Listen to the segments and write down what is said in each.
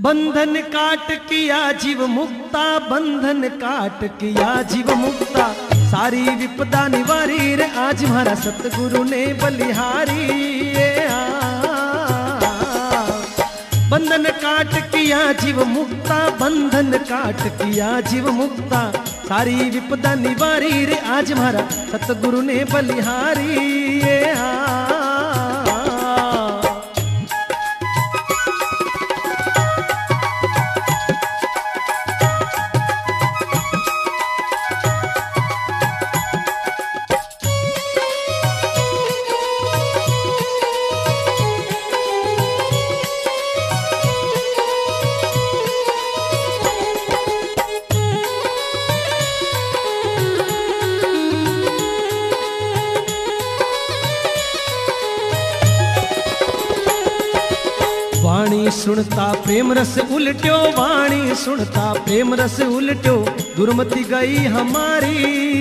बंधन काट किया जीव मुक्ता, बंधन काट किया जीव मुक्ता, सारी विपदा निवारी रे आज हमारा सतगुरु ने बलिहारी। बंधन काट किया जीव मुक्ता, बंधन काट किया जीव मुक्ता, सारी विपदा निवारी रे आज हमारा सतगुरु ने बलिहारी। वाणी सुनता प्रेम रस उलट्यो, वाणी सुनता प्रेम रस उलट्यो, दुर्मति गई हमारी।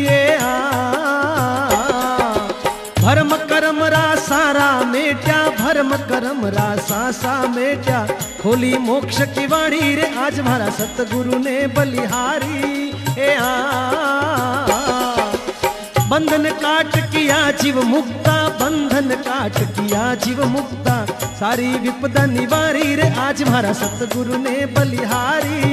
भरम करम रा सारा मेट्या, भरम करम रा सासा मेट्या, खोली मोक्ष की वाणी रे आज हमारा सतगुरु ने बलिहारी। बंधन काट किया जीव मुक्ता, बंधन काट किया जीव मुक्ता, सारी विपदा निवारी रे आज हमारा सतगुरु ने बलिहारी।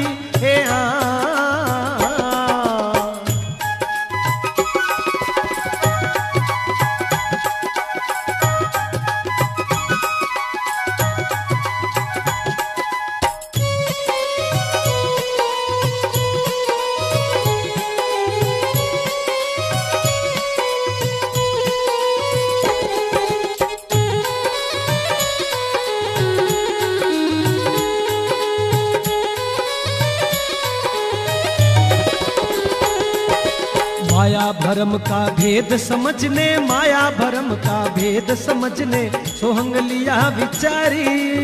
माया भरम का भेद समझने, माया भरम का भेद समझने, सोहंग लिया विचारी।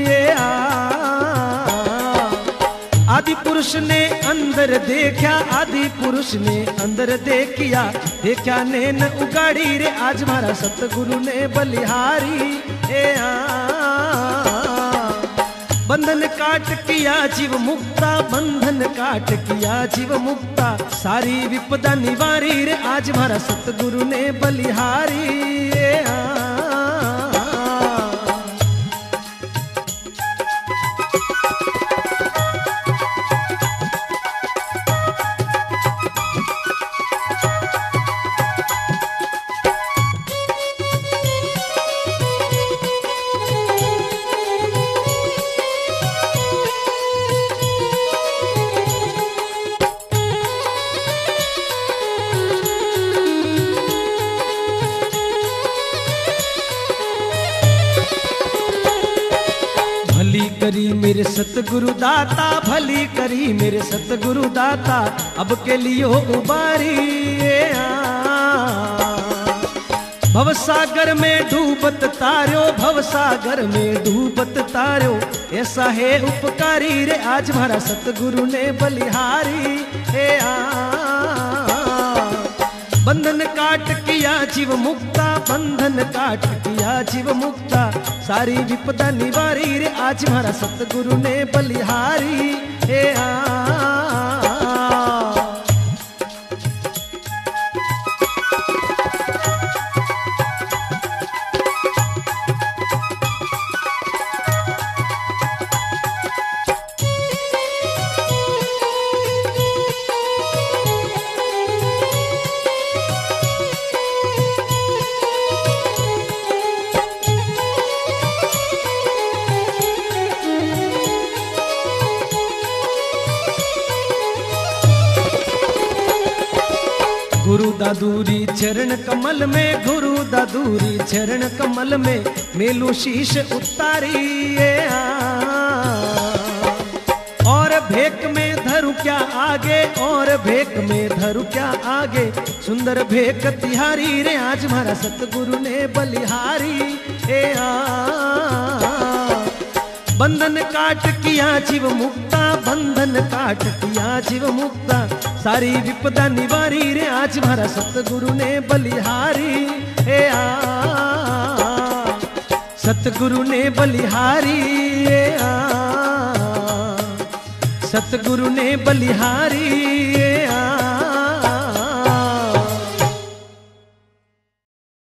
आदि पुरुष ने अंदर देखा, आदि पुरुष ने अंदर देखिया, देखा नैन उगाड़ी रे आज हमारा सतगुरु ने बलिहारी। बंधन काट किया जीव मुक्ता, बंधन काट किया जीव मुक्ता, सारी विपदा निवारी रे आज हमारा सतगुरु ने बलिहारी। भली करी मेरे सतगुरु दाता, भली करी मेरे सतगुरु दाता, अब के लिए उबारी। भवसागर में डूबत तार्यो, भवसागर में डूबत तार्यो, ऐसा है उपकारी रे आज हमारा सतगुरु ने बलिहारी। बंधन काट किया जीव मुक्ता, बंधन काट किया जीव मुक्ता, सारी विपदा निवारी रे आज हमारा सतगुरु ने बलिहारी। गुरु दादूरी चरण कमल में, गुरु दादूरी चरण कमल में, मेलू शीश उतारी। और भेक में धरु क्या आगे, और भेक में धरु क्या आगे, सुंदर भेक तिहारी रे आज हमारा सतगुरु ने बलिहारी। बंधन काट किया जीव मुक्ता, बंधन काट किया जीव मुक्ता, सारी विपदा निवारी रे आज हमारा सतगुरु ने बलिहारी। सतगुरु ने बलिहारी। सतगुरु ने बलिहारी